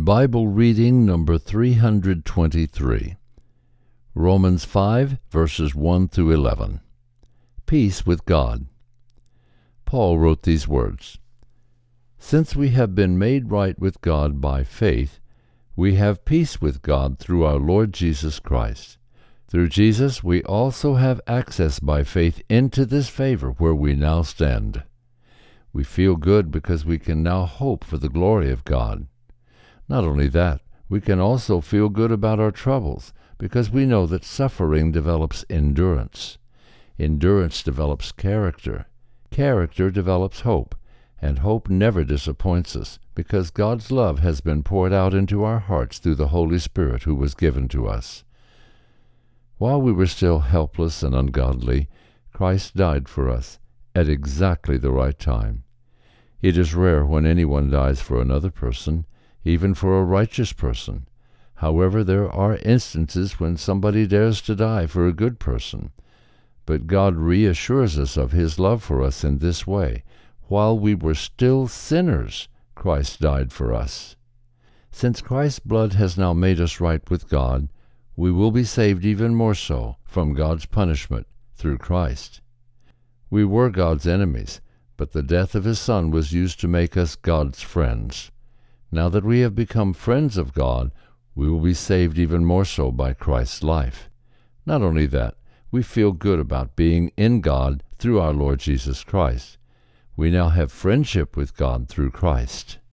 Bible reading number 323. Romans 5, verses 1 through 11. Peace with God. Paul wrote these words, "Since we have been made right with God by faith, we have peace with God through our Lord Jesus Christ. Through Jesus we also have access by faith into this favor where we now stand. We feel good because we can now hope for the glory of God. Not only that, we can also feel good about our troubles because we know that suffering develops endurance. Endurance develops character. Character develops hope, and hope never disappoints us because God's love has been poured out into our hearts through the Holy Spirit who was given to us. While we were still helpless and ungodly, Christ died for us at exactly the right time. It is rare when anyone dies for another person, even for a righteous person. However, there are instances when somebody dares to die for a good person. But God reassures us of his love for us in this way. While we were still sinners, Christ died for us. Since Christ's blood has now made us right with God, we will be saved even more so from God's punishment through Christ. We were God's enemies, but the death of his Son was used to make us God's friends. Now that we have become friends of God, we will be saved even more so by Christ's life. Not only that, we feel good about being in God through our Lord Jesus Christ. We now have friendship with God through Christ.